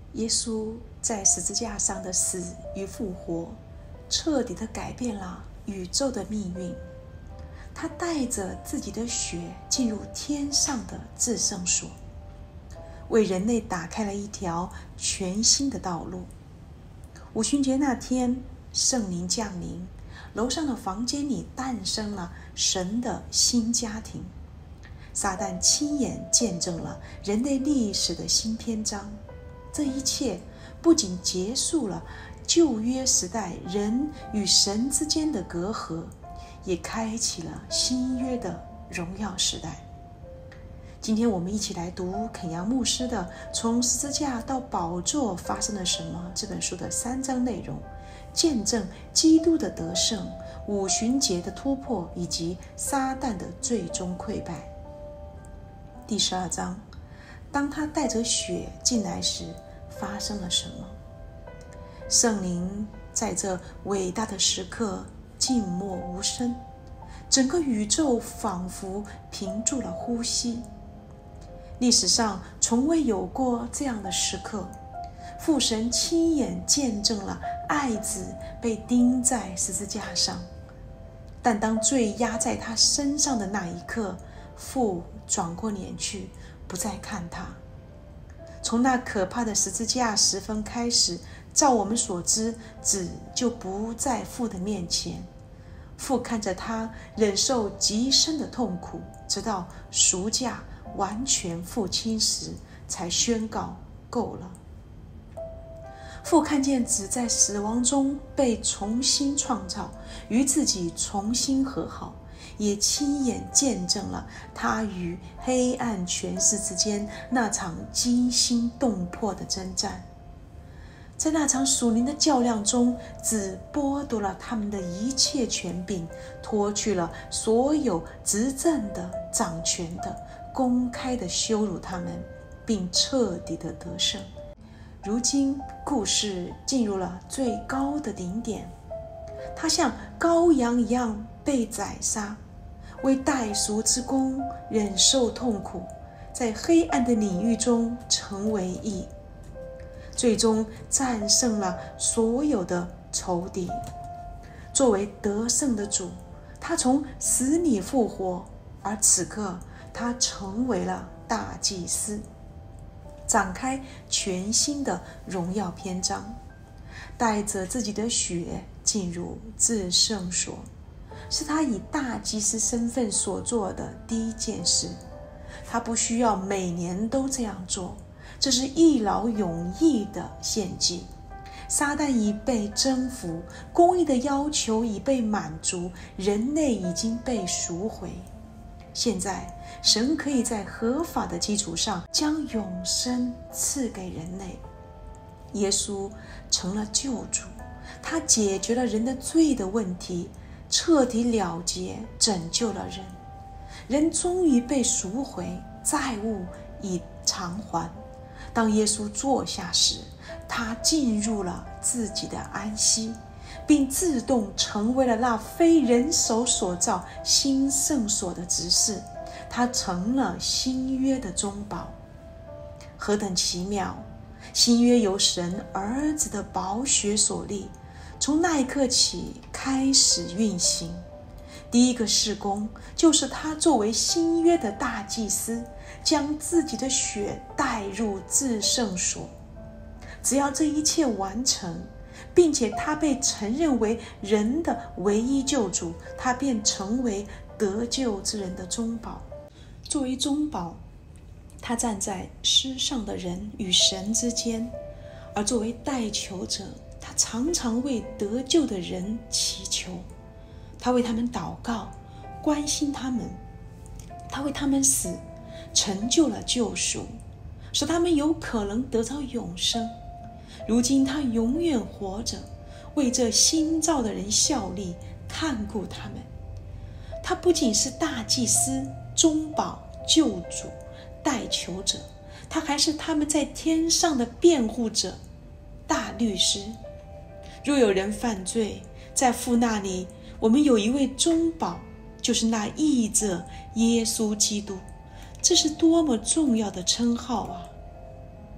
耶稣在十字架上的死与复活，彻底地改变了宇宙的命运。他带着自己的血进入天上的至圣所，为人类打开了一条全新的道路。五旬节那天，圣灵降临，楼上的房间里诞生了神的新家庭。撒旦亲眼见证了人类历史的新篇章。这一切不仅结束了旧约时代人与神之间的隔阂，也开启了新约的荣耀时代。今天我们一起来读肯扬牧师的《从十字架到宝座发生了什么》这本书的3章内容，见证基督的得胜、五旬节的突破以及撒旦的最终溃败。第12章，当他带着血进来时，发生了什么？圣灵在这伟大的时刻静默无声，整个宇宙仿佛屏住了呼吸。历史上从未有过这样的时刻，父神亲眼见证了爱子被钉在十字架上，但当罪压在他身上的那一刻，父转过脸去，不再看他。从那可怕的十字架时分开始，照我们所知，子就不在父的面前。父看着他忍受极深的痛苦，直到赎价完全付清时，才宣告够了。父看见子在死亡中被重新创造，与自己重新和好，也亲眼见证了他与黑暗权势之间那场惊心动魄的征战。在那场属灵的较量中，子剥夺了他们的一切权柄，脱去了所有执政的、掌权的，公开的羞辱他们，并彻底的得胜。如今故事进入了最高的顶点，他像羔羊一样被宰杀，为代赎之功忍受痛苦，在黑暗的领域中成为义，最终战胜了所有的仇敌。作为得胜的主，他从死里复活，而此刻他成为了大祭司，展开全新的荣耀篇章，带着自己的血进入至圣所，是他以大祭司身份所做的第一件事。他不需要每年都这样做，这是一劳永逸的献祭。撒旦已被征服，公义的要求已被满足，人类已经被赎回。现在神可以在合法的基础上将永生赐给人类。耶稣成了救主，他解决了人的罪的问题，彻底了结，拯救了人。人终于被赎回，债务已偿还。当耶稣坐下时，他进入了自己的安息，并自动成为了那非人手所造新圣所的执事。他成了新约的中保。何等奇妙！新约由神儿子的宝血所立，从那一刻起开始运行。第一个事工就是他作为新约的大祭司，将自己的血带入至圣所。只要这一切完成，并且他被承认为人的唯一救主，他便成为得救之人的中保。作为中保，他站在世上的人与神之间，而作为代求者，他常常为得救的人祈求。他为他们祷告，关心他们，他为他们死，成就了救赎，使他们有可能得着永生。如今他永远活着，为这新造的人效力，看顾他们。他不仅是大祭司、中保、救主、代求者，他还是他们在天上的辩护者、大律师。若有人犯罪，在父那里，我们有一位中保，就是那义者耶稣基督。这是多么重要的称号啊！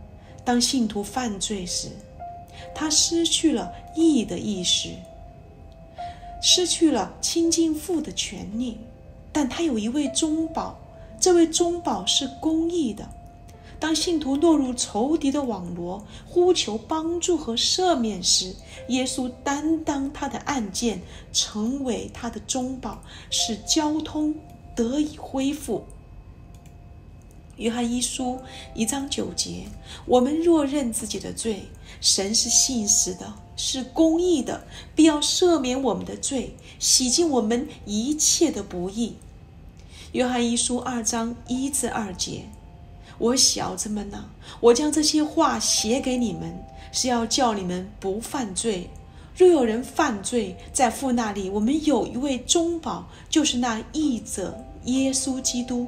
当信徒犯罪时，他失去了义的意识，失去了亲近父的权利，但他有一位中保，这位中保是公义的。当信徒落入仇敌的网罗，呼求帮助和赦免时，耶稣担当他的案件，成为他的中保，使交通得以恢复。约翰一书1章9节，我们若认自己的罪，神是信实的，是公义的，必要赦免我们的罪，洗净我们一切的不义。约翰一书2章1至2节，我小子们啊，我将这些话写给你们，是要叫你们不犯罪。若有人犯罪，在父那里我们有一位中保，就是那义者耶稣基督。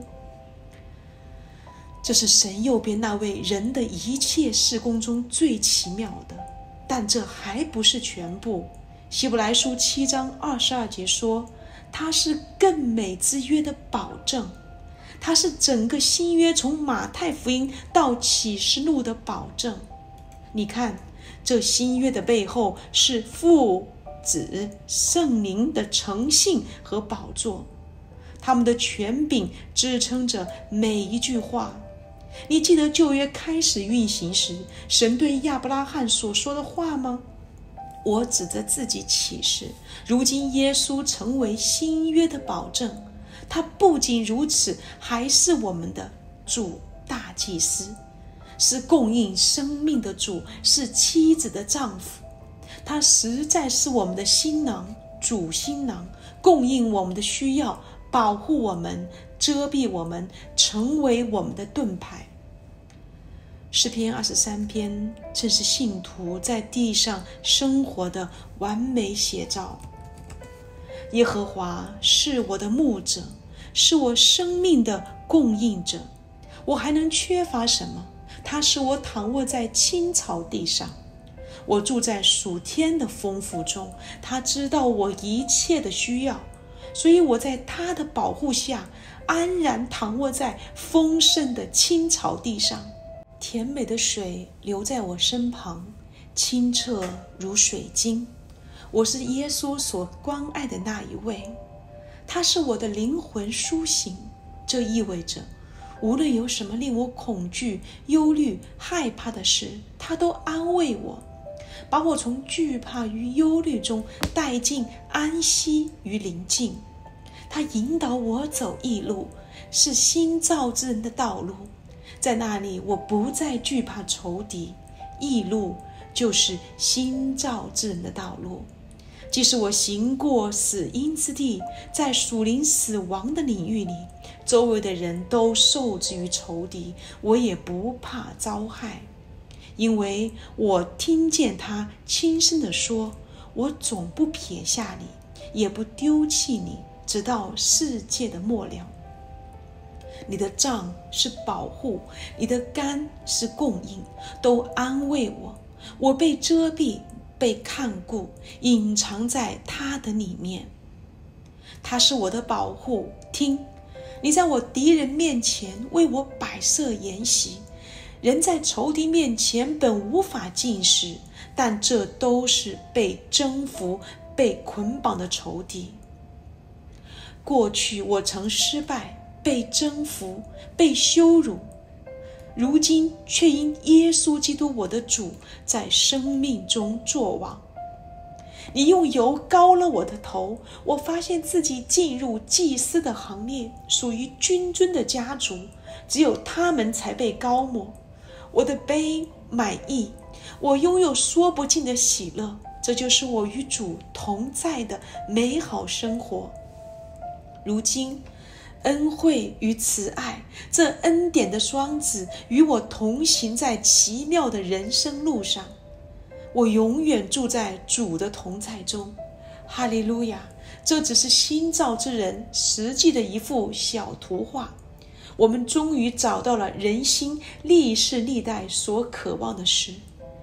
这是神右边那位人的一切事工中最奇妙的，但这还不是全部。希伯来书7章22节说，他是更美之约的保证，他是整个新约从马太福音到启示录的保证。你看，这新约的背后是父、子、圣灵的诚信和宝座，他们的权柄支撑着每一句话。你记得旧约开始运行时，神对亚伯拉罕所说的话吗？我指着自己起誓，如今耶稣成为新约的保证。他不仅如此，还是我们的主大祭司，是供应生命的主，是妻子的丈夫。他实在是我们的新郎，主新郎，供应我们的需要，保护我们，遮蔽我们，成为我们的盾牌。诗篇23篇正是信徒在地上生活的完美写照。耶和华是我的牧者，是我生命的供应者，我还能缺乏什么？他使我躺卧在青草地上，我住在属天的丰富中，他知道我一切的需要，所以我在他的保护下安然躺卧在丰盛的青草地上。甜美的水流在我身旁，清澈如水晶。我是耶稣所关爱的那一位，他是我的灵魂苏醒。这意味着无论有什么令我恐惧、忧虑、害怕的事，他都安慰我，把我从惧怕与忧虑中带进安息与宁静。他引导我走义路，是新造之人的道路。在那里我不再惧怕仇敌，义路就是新造之人的道路。即使我行过死荫之地，在属灵死亡的领域里，周围的人都受制于仇敌，我也不怕遭害，因为我听见他轻声地说，我总不撇下你，也不丢弃你，直到世界的末了。你的杖是保护，你的竿是供应，都安慰我。我被遮蔽，被看顾，隐藏在他的里面。他是我的保护。听，你在我敌人面前为我摆设筵席。人在仇敌面前本无法进食，但这都是被征服、被捆绑的仇敌。过去我曾失败，被征服，被羞辱，如今却因耶稣基督我的主在生命中作王。你用油膏了我的头，我发现自己进入祭司的行列，属于君尊的家族，只有他们才被膏抹。我的杯满溢，我拥有说不尽的喜乐，这就是我与主同在的美好生活。如今恩惠与慈爱，这恩典的双子与我同行在奇妙的人生路上。我永远住在主的同在中。哈利路亚！这只是新造之人实际的一幅小图画。我们终于找到了人心历世历代所渴望的事。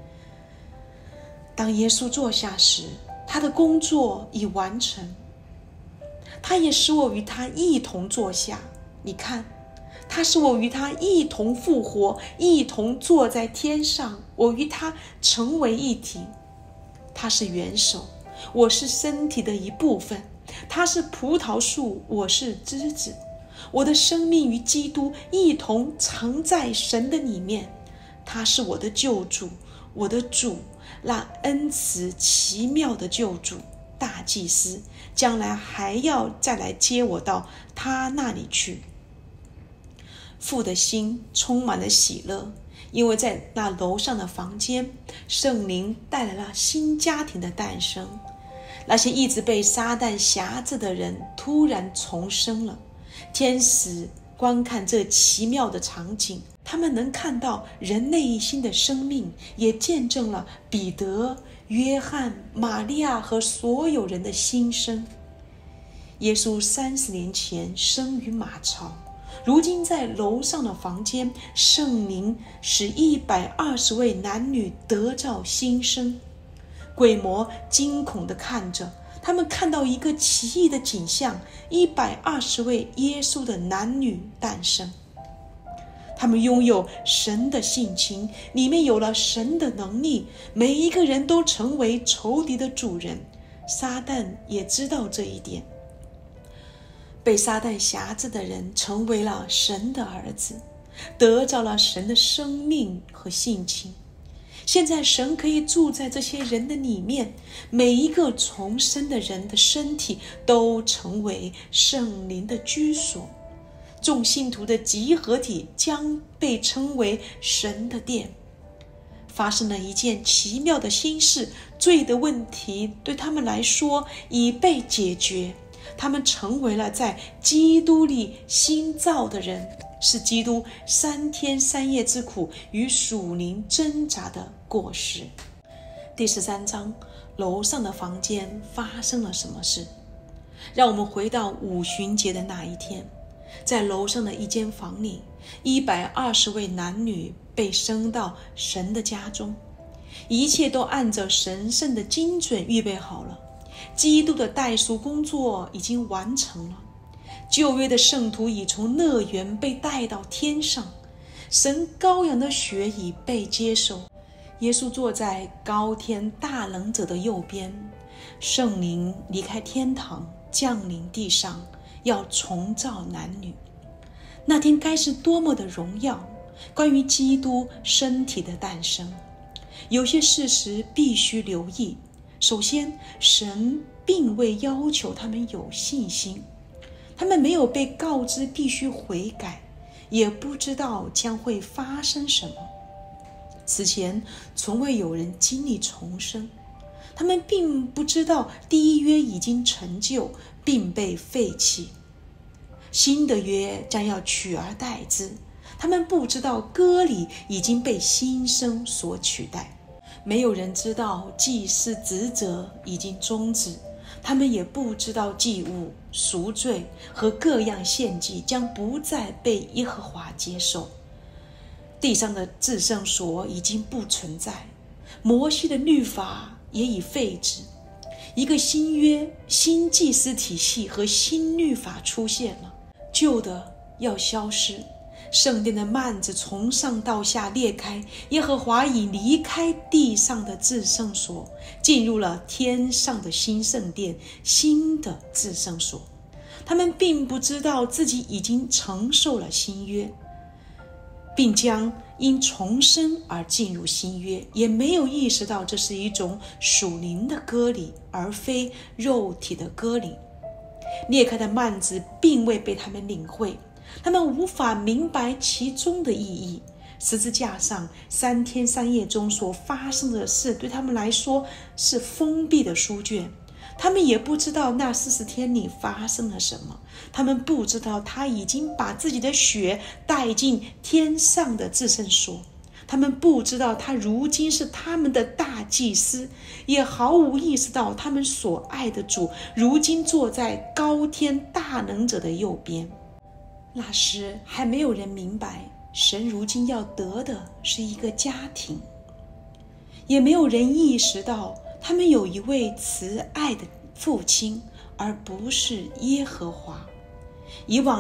当耶稣坐下时，他的工作已完成，他也使我与他一同坐下。你看， 他使我与他一同复活，一同坐在天上，我与他成为一体。他是元首，我是身体的一部分。他是葡萄树，我是枝子。我的生命与基督一同藏在神的里面。他是我的救主，我的主，那恩慈奇妙的救主，大祭司，将来还要再来接我到他那里去。父的心充满了喜乐，因为在那楼上的房间，圣灵带来了新家庭的诞生。那些一直被撒旦辖制的人突然重生了。天使观看这奇妙的场景，他们能看到人内心的生命，也见证了彼得、约翰、玛利亚和所有人的心声。耶稣30年前生于马槽，如今在楼上的房间，圣灵使120位男女得照新生。鬼魔惊恐地看着，他们看到一个奇异的景象，120位耶稣的男女诞生。他们拥有神的性情，里面有了神的能力，每一个人都成为仇敌的主人。撒旦也知道这一点。被撒旦辖制的人成为了神的儿子，得着了神的生命和性情。现在神可以住在这些人的里面，每一个重生的人的身体都成为圣灵的居所。众信徒的集合体将被称为神的殿。发生了一件奇妙的新事，罪的问题对他们来说已被解决，他们成为了在基督里新造的人，是基督3天3夜之苦与属灵挣扎的果实。第13章，楼上的房间发生了什么事？让我们回到五旬节的那一天，在楼上的一间房里，120位男女被升到神的家中，一切都按着神圣的精准预备好了。基督的代赎工作已经完成了，旧约的圣徒已从乐园被带到天上，神羔羊的血已被接受，耶稣坐在高天大能者的右边，圣灵离开天堂降临地上，要重造男女。那天该是多么的荣耀！关于基督身体的诞生，有些事实必须留意。首先，神并未要求他们有信心，他们没有被告知必须悔改，也不知道将会发生什么。此前从未有人经历重生，他们并不知道第一约已经成就并被废弃，新的约将要取而代之。他们不知道割礼已经被新生所取代，没有人知道祭司职责已经终止，他们也不知道祭物、赎罪和各样献祭将不再被耶和华接受。地上的至圣所已经不存在，摩西的律法也已废止，一个新约、新祭司体系和新律法出现了，旧的要消失。圣殿的幔子从上到下裂开，耶和华已离开地上的至圣所，进入了天上的新圣殿，新的至圣所。他们并不知道自己已经承受了新约，并将因重生而进入新约，也没有意识到这是一种属灵的割礼，而非肉体的割礼。裂开的幔子并未被他们领会，他们无法明白其中的意义。十字架上3天3夜中所发生的事对他们来说是封闭的书卷，他们也不知道那40天里发生了什么，他们不知道他已经把自己的血带进天上的至圣所，他们不知道他如今是他们的大祭司，也毫无意识到他们所爱的主如今坐在高天大能者的右边。那时还没有人明白，神如今要得的是一个家庭，也没有人意识到他们有一位慈爱的父亲，而不是耶和华。以往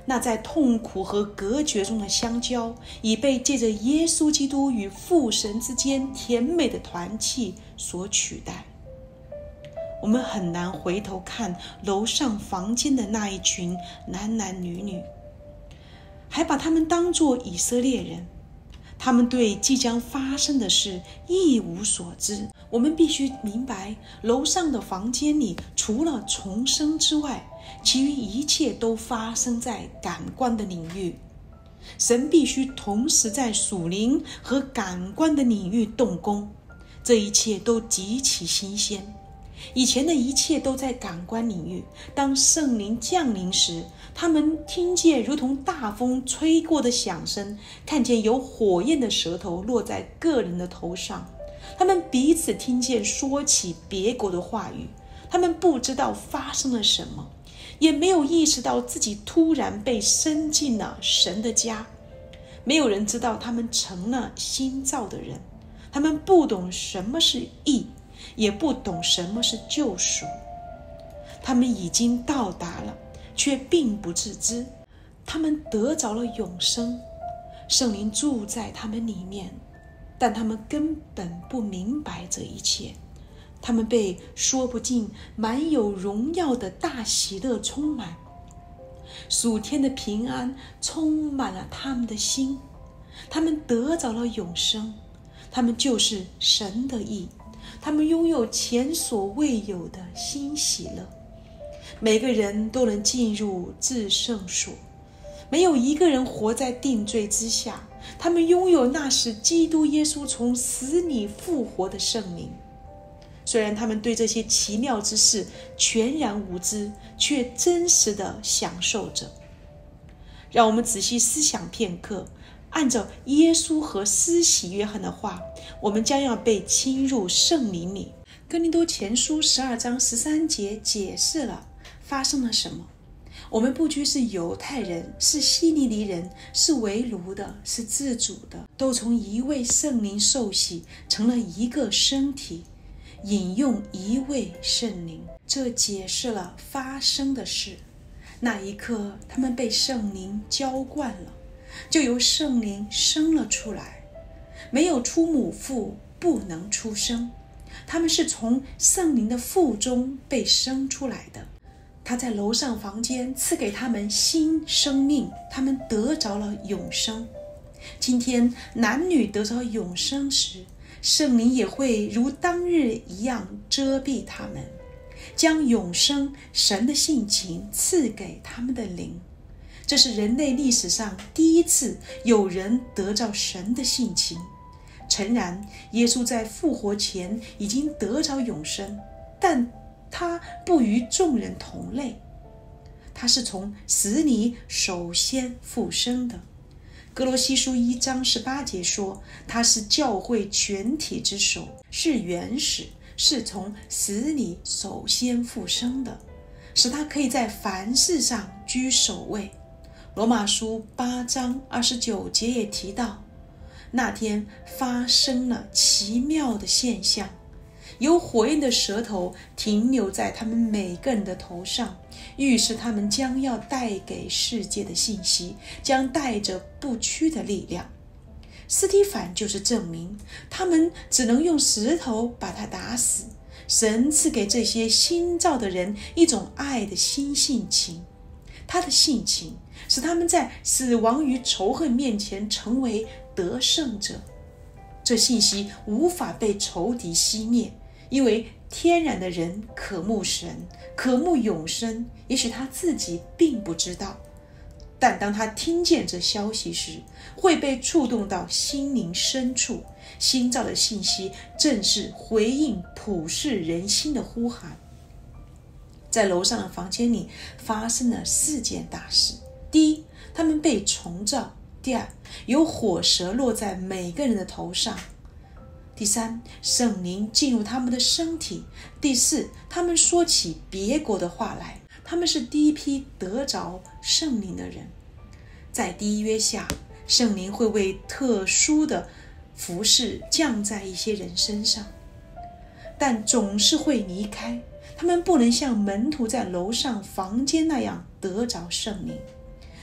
那在痛苦和隔绝中的相交，已被借着耶稣基督与父神之间甜美的团契所取代。我们很难回头看楼上房间的那一群男男女女，还把他们当作以色列人。他们对即将发生的事一无所知。我们必须明白，楼上的房间里除了重生之外，其余一切都发生在感官的领域。神必须同时在属灵和感官的领域动工，这一切都极其新鲜。以前的一切都在感官领域，当圣灵降临时，他们听见如同大风吹过的响声，看见有火焰的舌头落在个人的头上，他们彼此听见说起别国的话语。他们不知道发生了什么，也没有意识到自己突然被伸进了神的家。没有人知道他们成了新造的人。他们不懂什么是义，也不懂什么是救赎。他们已经到达了，却并不自知。他们得着了永生，圣灵住在他们里面，但他们根本不明白这一切。他们被说不尽满有荣耀的大喜乐充满，属天的平安充满了他们的心。他们得着了永生，他们就是神的义。他们拥有前所未有的新喜乐。每个人都能进入至圣所，没有一个人活在定罪之下。他们拥有那使基督耶稣从死里复活的圣灵。虽然他们对这些奇妙之事全然无知，却真实地享受着。让我们仔细思想片刻，按照耶稣和施洗约翰的话，我们将要被侵入圣灵里。哥林多前书12章13节解释了发生了什么。我们不拘是犹太人，是希利尼人，是为奴的，是自主的，都从一位圣灵受洗，成了一个身体，引用一位圣灵。这解释了发生的事。那一刻，他们被圣灵浇灌了，就由圣灵生了出来。没有出母腹，不能出生。他们是从圣灵的腹中被生出来的。他在楼上房间赐给他们新生命，他们得着了永生。今天男女得着永生时，圣灵也会如当日一样遮蔽他们，将永生神的性情赐给他们的灵。这是人类历史上第一次有人得着神的性情。诚然，耶稣在复活前已经得着永生，但他不与众人同类，他是从死里首先复生的。哥罗西书1章18节说，他是教会全体之首，是元始，是从死里首先复生的，使他可以在凡事上居首位。罗马书8章29节也提到，那天发生了奇妙的现象，有火焰的舌头停留在他们每个人的头上，预示他们将要带给世界的信息，将带着不屈的力量。司提反就是证明，他们只能用石头把他打死。神赐给这些新造的人一种爱的新性情，他的性情使他们在死亡与仇恨面前成为得胜者。这信息无法被仇敌熄灭，因为天然的人渴慕神，渴慕永生，也许他自己并不知道，但当他听见这消息时，会被触动到心灵深处。新造的信息正是回应普世人心的呼喊。在楼上的房间里发生了4件大事。第一，他们被重造；第二，有火蛇落在每个人的头上；第三，圣灵进入他们的身体；第四，他们说起别国的话来。他们是第一批得着圣灵的人。在第一约下，圣灵会为特殊的服事降在一些人身上，但总是会离开。他们不能像门徒在楼上房间那样得着圣灵。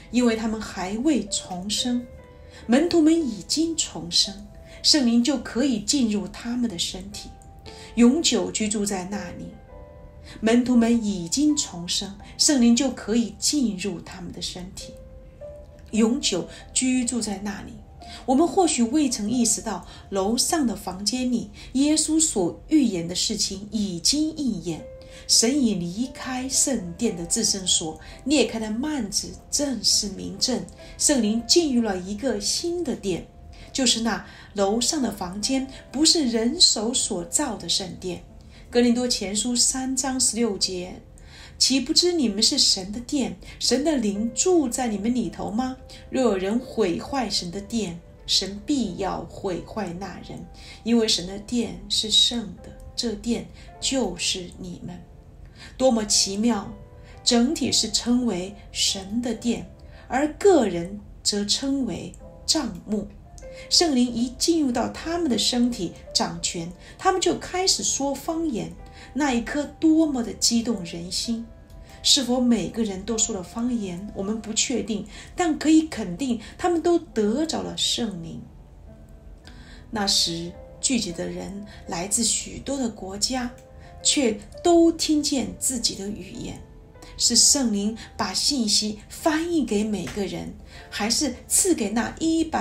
因为他们还未重生。门徒们已经重生，圣灵就可以进入他们的身体，永久居住在那里。门徒们已经重生，圣灵就可以进入他们的身体，永久居住在那里。我们或许未曾意识到，楼上的房间里，耶稣所预言的事情已经应验。神已离开圣殿的至圣所，裂开的幔子正是明证，圣灵进入了一个新的殿，就是那楼上的房间，不是人手所造的圣殿。哥林多前书3章16节，岂不知你们是神的殿，神的灵住在你们里头吗？若有人毁坏神的殿，神必要毁坏那人，因为神的殿是圣的，这殿就是你们。多么奇妙！整体是称为神的殿，而个人则称为帐幕。圣灵一进入到他们的身体掌权，他们就开始说方言，那一刻多么的激动人心！是否每个人都说了方言，我们不确定，但可以肯定他们都得着了圣灵。那时聚集的人来自许多的国家，却都听见自己的语言。是圣灵把信息翻译给每个人，还是赐给那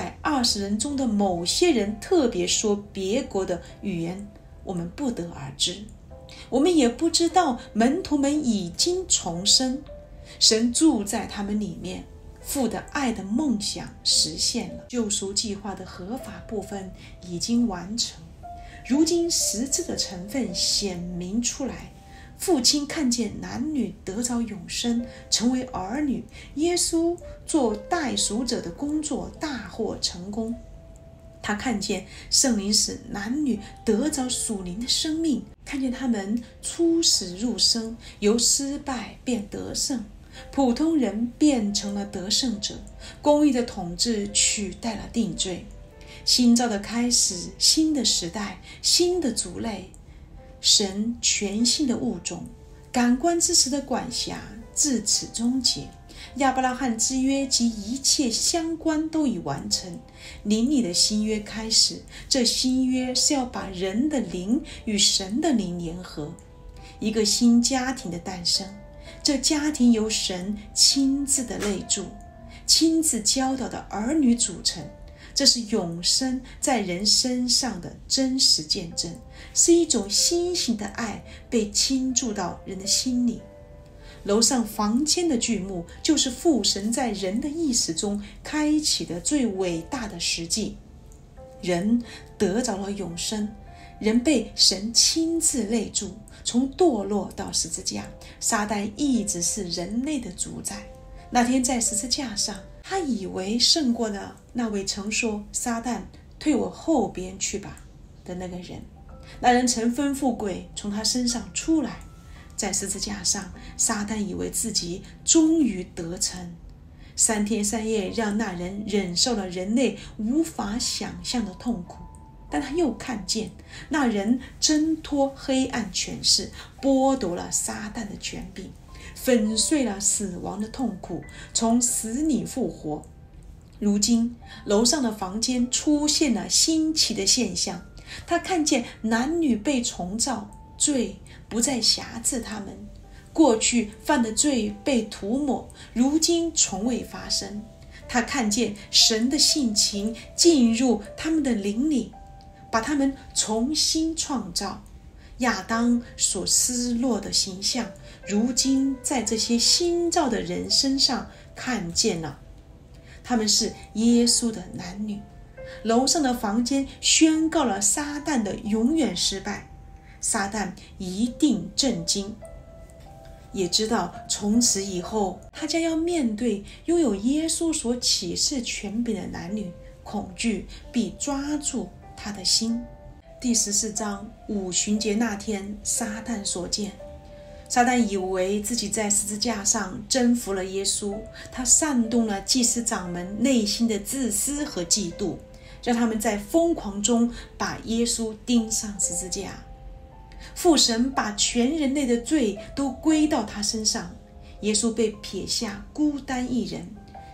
120人中的某些人特别说别国的语言，我们不得而知。我们也不知道门徒们已经重生，神住在他们里面，父的爱的梦想实现了，救赎计划的合法部分已经完成。如今实质的成分显明出来，父亲看见男女得着永生，成为儿女，耶稣做代赎者的工作大获成功。他看见圣灵使男女得着属灵的生命，看见他们出死入生，由失败变得胜，普通人变成了得胜者，公义的统治取代了定罪。新造的开始，新的时代，新的族类，神全新的物种，感官知识的管辖至此终结。亚伯拉罕之约及一切相关都已完成，灵里的新约开始。这新约是要把人的灵与神的灵联合，一个新家庭的诞生。这家庭由神亲自的内住，亲自教导的儿女组成。这是永生在人身上的真实见证，是一种新型的爱被倾注到人的心里。楼上房间的剧目，就是父神在人的意识中开启的最伟大的实际。人得着了永生，人被神亲自内住，从堕落到十字架，撒旦一直是人类的主宰。那天在十字架上，他以为胜过了那位曾说撒旦退我后边去吧的那个人。那人曾吩咐鬼从他身上出来。在十字架上，撒旦以为自己终于得逞，3天3夜让那人忍受了人类无法想象的痛苦。但他又看见那人挣脱黑暗权势，剥夺了撒旦的权柄，粉碎了死亡的痛苦，从死里复活。如今楼上的房间出现了新奇的现象，他看见男女被重造，罪不再辖制他们，过去犯的罪被涂抹，如今从未发生。他看见神的性情进入他们的灵里，把他们重新创造。亚当所失落的形象，如今在这些新造的人身上看见了。他们是耶稣的男女。楼上的房间宣告了撒旦的永远失败，撒旦一定震惊，也知道从此以后他将要面对拥有耶稣所启示权柄的男女，恐惧必抓住他的心。第14章五旬节那天，撒旦所见。撒旦以为自己在十字架上征服了耶稣，他煽动了祭司长们内心的自私和嫉妒，让他们在疯狂中把耶稣钉上十字架。父神把全人类的罪都归到他身上，耶稣被撇下孤单一人，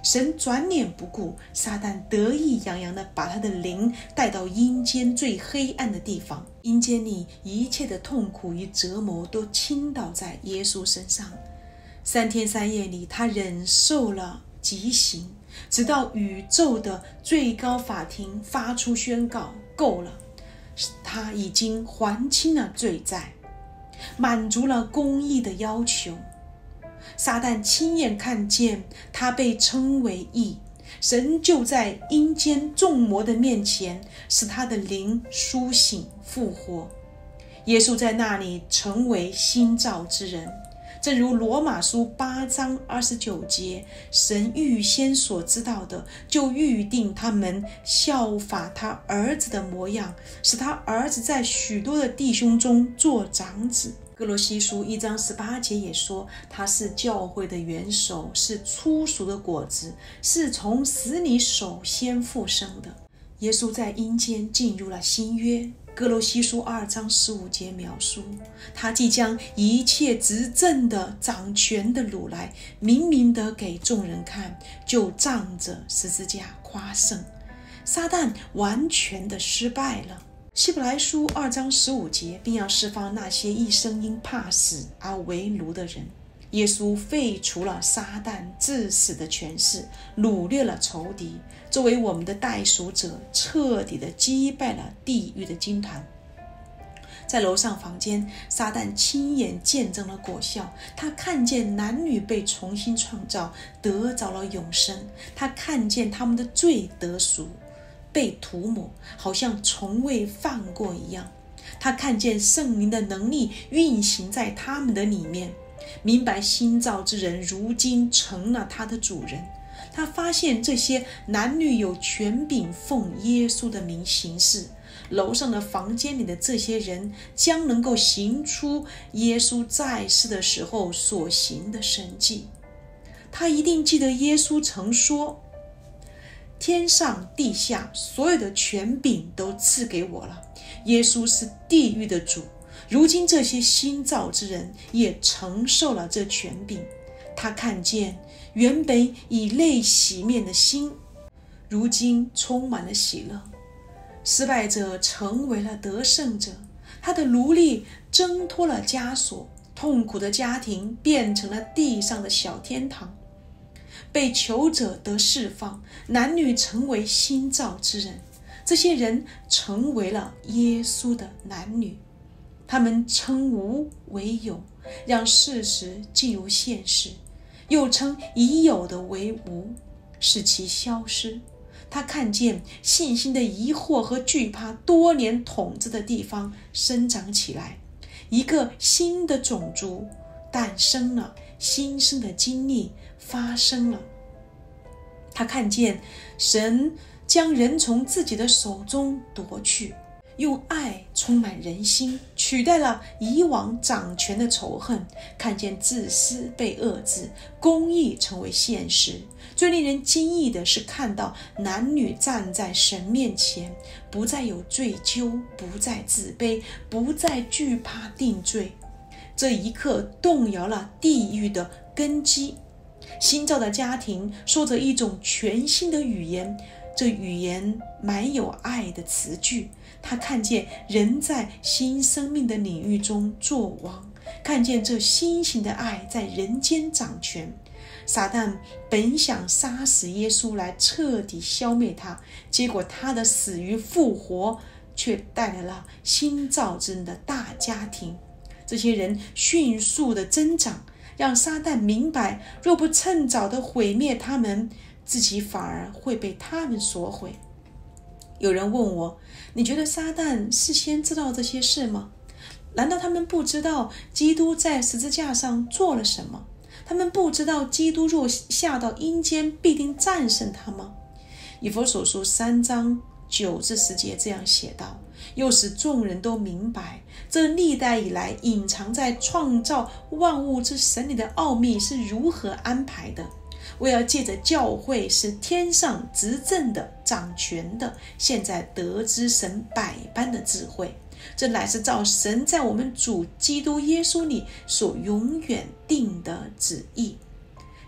神转脸不顾，撒旦得意洋洋地把他的灵带到阴间最黑暗的地方。阴间里一切的痛苦与折磨都倾倒在耶稣身上。3天3夜里，他忍受了极刑，直到宇宙的最高法庭发出宣告，够了，他已经还清了罪债，满足了公义的要求。撒旦亲眼看见他被称为义，神就在阴间众魔的面前，使他的灵苏醒复活。耶稣在那里成为新造之人，正如罗马书8章29节，神预先所知道的，就预定他们效法他儿子的模样，使他儿子在许多的弟兄中做长子。哥罗西书1章18节也说，他是教会的元首，是初熟的果子，是从死里首先复生的。耶稣在阴间进入了新约。哥罗西书2章15节描述，他即将一切执政的掌权的掳来，明明的给众人看，就仗着十字架夸胜。撒旦完全的失败了。希伯来书2章15节，并要释放那些一生因怕死而为奴的人。耶稣废除了撒旦致死的权势，掳掠了仇敌，作为我们的代赎者，彻底的击败了地狱的军团。在楼上房间，撒旦亲眼见证了果效，他看见男女被重新创造，得着了永生，他看见他们的罪得赎，被涂抹，好像从未犯过一样。他看见圣灵的能力运行在他们的里面，明白新造之人如今成了他的主人。他发现这些男女有权柄奉耶稣的名行事，楼上的房间里的这些人将能够行出耶稣在世的时候所行的神迹。他一定记得耶稣曾说，天上地下所有的权柄都赐给我了。耶稣是地狱的主，如今这些新造之人也承受了这权柄。他看见原本以泪洗面的心，如今充满了喜乐。失败者成为了得胜者，他的奴隶挣脱了枷锁，痛苦的家庭变成了地上的小天堂。被囚者得释放，男女成为新造之人，这些人成为了耶稣的男女。他们称无为有，让事实进入现实，又称已有的为无，使其消失。他看见信心的疑惑和惧怕多年统治的地方生长起来，一个新的种族诞生了，新生的经历发生了。他看见神将人从自己的手中夺去，用爱充满人心，取代了以往掌权的仇恨，看见自私被遏制，公义成为现实。最令人惊异的是看到男女站在神面前，不再有罪疚，不再自卑，不再惧怕定罪。这一刻动摇了地狱的根基。新造的家庭说着一种全新的语言，这语言满有爱的词句。他看见人在新生命的领域中作王，看见这新型的爱在人间掌权。撒旦本想杀死耶稣来彻底消灭他，结果他的死与复活却带来了新造之人的大家庭。这些人迅速的增长，让撒旦明白，若不趁早的毁灭他们，自己反而会被他们所毁。有人问我，你觉得撒旦事先知道这些事吗？难道他们不知道基督在十字架上做了什么？他们不知道基督若下到阴间必定战胜他吗？以弗所书3章9至10节这样写道，又使众人都明白，这历代以来隐藏在创造万物之神里的奥秘是如何安排的，为要借着教会使天上执政的掌权的现在得知神百般的智慧，这乃是照神在我们主基督耶稣里所永远定的旨意。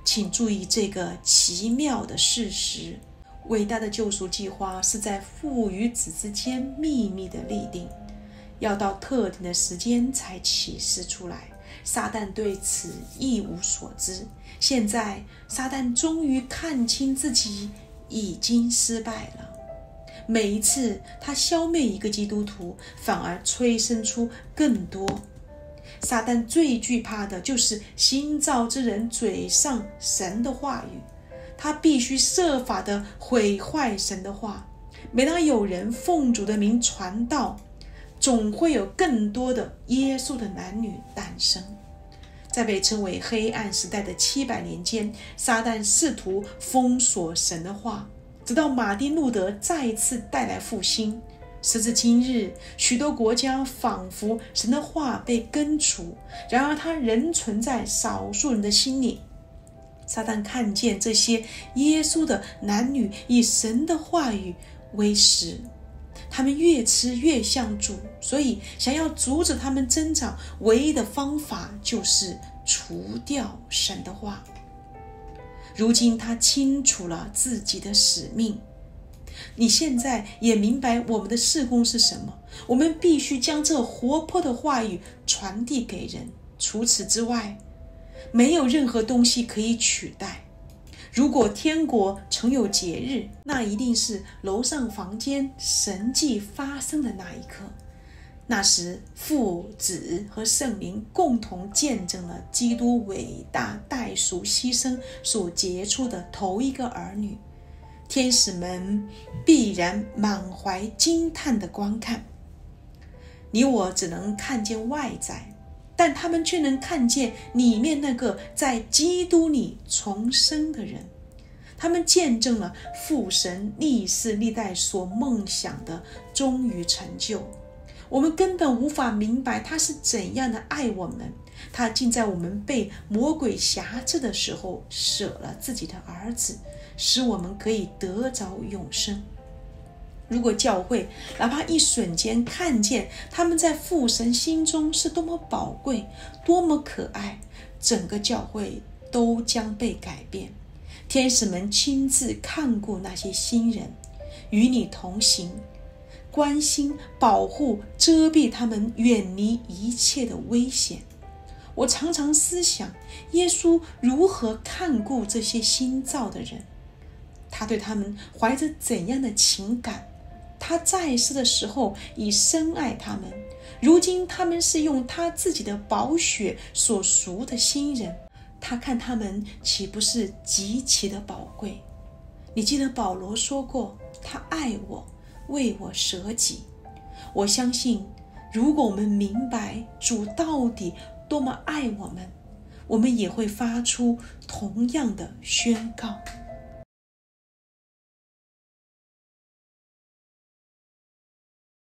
请注意这个奇妙的事实：伟大的救赎计划是在父与子之间秘密的立定，要到特定的时间才启示出来。撒旦对此一无所知。现在撒旦终于看清自己已经失败了。每一次他消灭一个基督徒，反而催生出更多。撒旦最惧怕的就是新造之人嘴上神的话语，他必须设法的毁坏神的话。每当有人奉主的名传道，总会有更多的耶稣的男女诞生。在被称为黑暗时代的700年间，撒旦试图封锁神的话，直到马丁路德再次带来复兴。时至今日，许多国家仿佛神的话被根除，然而它仍存在少数人的心里。撒旦看见这些耶稣的男女以神的话语为食，他们越吃越像主，所以想要阻止他们增长，唯一的方法就是除掉神的话。如今他清楚了自己的使命。你现在也明白我们的事工是什么？我们必须将这活泼的话语传递给人。除此之外，没有任何东西可以取代。如果天国曾有节日，那一定是楼上房间神迹发生的那一刻。那时父、子和圣灵共同见证了基督伟大代赎牺牲所结出的头一个儿女。天使们必然满怀惊叹地观看。你我只能看见外在，但他们却能看见里面那个在基督里重生的人。他们见证了父神历世历代所梦想的终于成就。我们根本无法明白他是怎样的爱我们，他竟在我们被魔鬼辖制的时候舍了自己的儿子，使我们可以得着永生。如果教会哪怕一瞬间看见他们在父神心中是多么宝贵，多么可爱，整个教会都将被改变。天使们亲自看顾那些新人，与你同行，关心、保护、遮蔽他们，远离一切的危险。我常常思想，耶稣如何看顾这些新造的人，他对他们怀着怎样的情感。他在世的时候已深爱他们，如今他们是用他自己的宝血所赎的新人，他看他们岂不是极其的宝贵？你记得保罗说过，他爱我，为我舍己。我相信，如果我们明白主到底多么爱我们，我们也会发出同样的宣告。